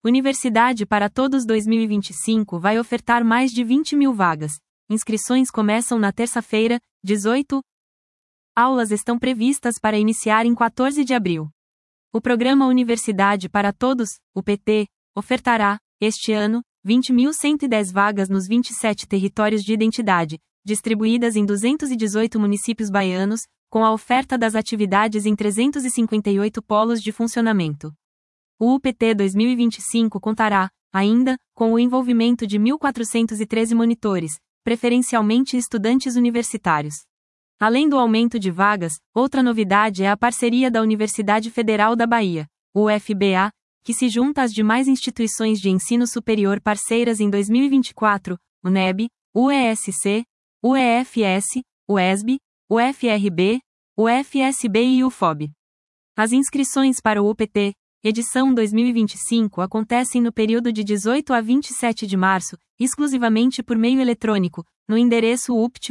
Universidade para Todos 2025 vai ofertar mais de 20 mil vagas. Inscrições começam na terça-feira, 18. Aulas estão previstas para iniciar em 14 de abril. O programa Universidade para Todos, UPT, ofertará, este ano, 20.110 vagas nos 27 territórios de identidade, distribuídas em 218 municípios baianos, com a oferta das atividades em 358 polos de funcionamento. O UPT 2025 contará, ainda, com o envolvimento de 1.413 monitores, preferencialmente estudantes universitários. Além do aumento de vagas, outra novidade é a parceria da Universidade Federal da Bahia, UFBA, que se junta às demais instituições de ensino superior parceiras em 2024, UNEB, UESC, UEFS, UESB, UFRB, UFSB e UFOB. As inscrições para o UPT, edição 2025, acontecem no período de 18 a 27 de março, exclusivamente por meio eletrônico, no endereço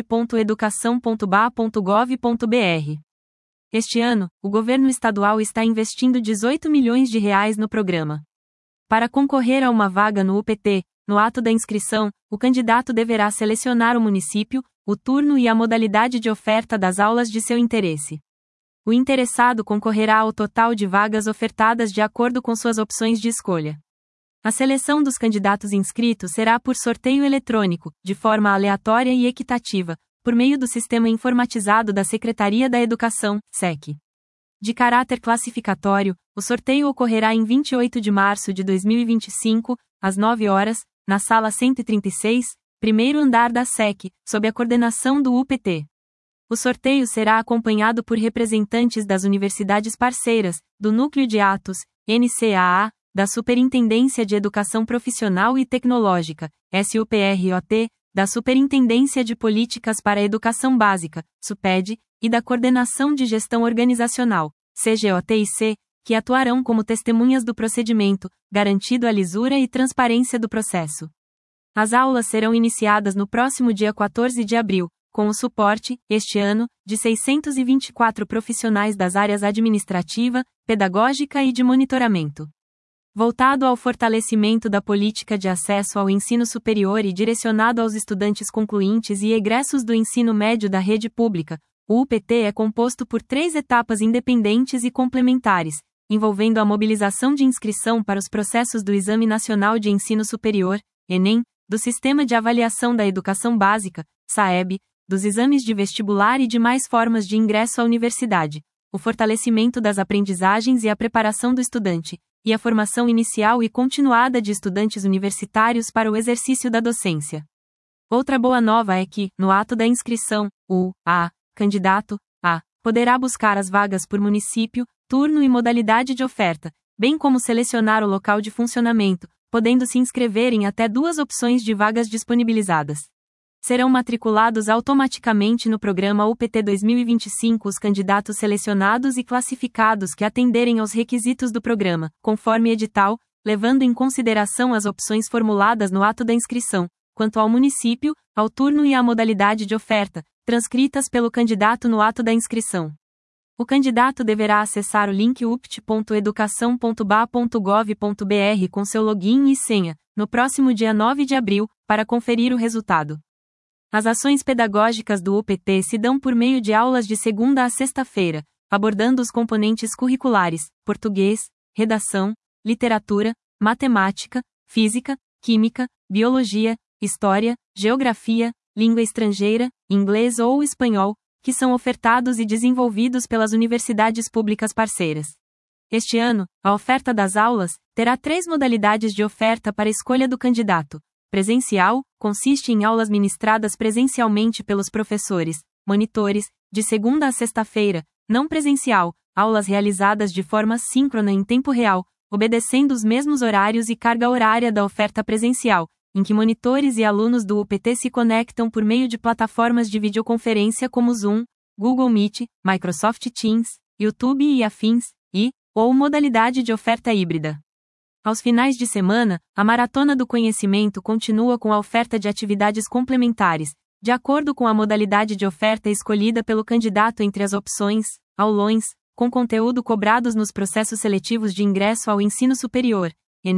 upt.educação.ba.gov.br. Este ano, o governo estadual está investindo R$18 milhões no programa. Para concorrer a uma vaga no UPT, no ato da inscrição, o candidato deverá selecionar o município, o turno e a modalidade de oferta das aulas de seu interesse. O interessado concorrerá ao total de vagas ofertadas de acordo com suas opções de escolha. A seleção dos candidatos inscritos será por sorteio eletrônico, de forma aleatória e equitativa, por meio do sistema informatizado da Secretaria da Educação, SEC. De caráter classificatório, o sorteio ocorrerá em 28 de março de 2025, às 9 horas, na Sala 136, primeiro andar da SEC, sob a coordenação do UPT. O sorteio será acompanhado por representantes das universidades parceiras, do Núcleo de Atos, NCAA, da Superintendência de Educação Profissional e Tecnológica, SUPROT, da Superintendência de Políticas para a Educação Básica, SUPED, e da Coordenação de Gestão Organizacional, CGOTIC, que atuarão como testemunhas do procedimento, garantindo a lisura e transparência do processo. As aulas serão iniciadas no próximo dia 14 de abril, com o suporte, este ano, de 624 profissionais das áreas administrativa, pedagógica e de monitoramento. Voltado ao fortalecimento da política de acesso ao ensino superior e direcionado aos estudantes concluintes e egressos do ensino médio da rede pública, o UPT é composto por 3 etapas independentes e complementares, envolvendo a mobilização de inscrição para os processos do Exame Nacional de Ensino Superior, ENEM, do Sistema de Avaliação da Educação Básica, SAEB, dos exames de vestibular e demais formas de ingresso à universidade, o fortalecimento das aprendizagens e a preparação do estudante, e a formação inicial e continuada de estudantes universitários para o exercício da docência. Outra boa nova é que, no ato da inscrição, o candidato poderá buscar as vagas por município, turno e modalidade de oferta, bem como selecionar o local de funcionamento, podendo se inscrever em até 2 opções de vagas disponibilizadas. Serão matriculados automaticamente no programa UPT 2025 os candidatos selecionados e classificados que atenderem aos requisitos do programa, conforme edital, levando em consideração as opções formuladas no ato da inscrição, quanto ao município, ao turno e à modalidade de oferta, transcritas pelo candidato no ato da inscrição. O candidato deverá acessar o link upt.educação.ba.gov.br com seu login e senha, no próximo dia 9 de abril, para conferir o resultado. As ações pedagógicas do UPT se dão por meio de aulas de segunda a sexta-feira, abordando os componentes curriculares, português, redação, literatura, matemática, física, química, biologia, história, geografia, língua estrangeira, inglês ou espanhol, que são ofertados e desenvolvidos pelas universidades públicas parceiras. Este ano, a oferta das aulas terá 3 modalidades de oferta para escolha do candidato. Presencial, consiste em aulas ministradas presencialmente pelos professores, monitores, de segunda a sexta-feira. Não presencial, aulas realizadas de forma síncrona em tempo real, obedecendo os mesmos horários e carga horária da oferta presencial, em que monitores e alunos do UPT se conectam por meio de plataformas de videoconferência como Zoom, Google Meet, Microsoft Teams, YouTube e afins, ou modalidade de oferta híbrida. Aos finais de semana, a Maratona do Conhecimento continua com a oferta de atividades complementares, de acordo com a modalidade de oferta escolhida pelo candidato entre as opções, aulões, com conteúdo cobrados nos processos seletivos de ingresso ao ensino superior, ENEM,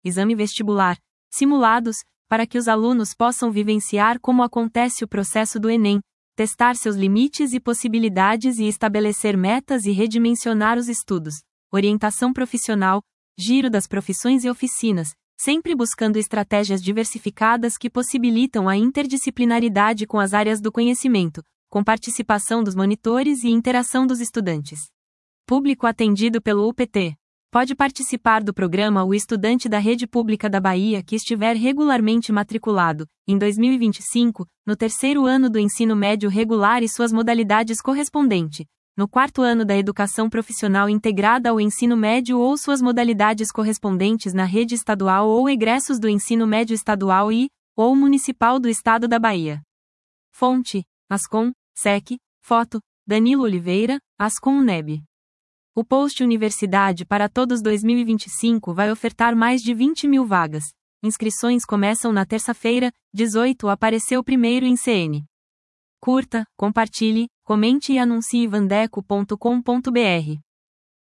exame vestibular, simulados, para que os alunos possam vivenciar como acontece o processo do Enem, testar seus limites e possibilidades e estabelecer metas e redimensionar os estudos, orientação profissional, giro das profissões e oficinas, sempre buscando estratégias diversificadas que possibilitam a interdisciplinaridade com as áreas do conhecimento, com participação dos monitores e interação dos estudantes. Público atendido pelo UPT. Pode participar do programa o estudante da rede pública da Bahia que estiver regularmente matriculado, em 2025, no terceiro ano do ensino médio regular e suas modalidades correspondentes, no quarto ano da educação profissional integrada ao ensino médio ou suas modalidades correspondentes na rede estadual ou egressos do ensino médio estadual ou municipal do estado da Bahia. Fonte: Ascom, SEC, foto: Danilo Oliveira, Ascom UNEB. O post Universidade para Todos 2025 vai ofertar mais de 20 mil vagas. Inscrições começam na terça-feira, 18. Apareceu primeiro em CN. Curta, compartilhe, comente e anuncie vandeco.com.br.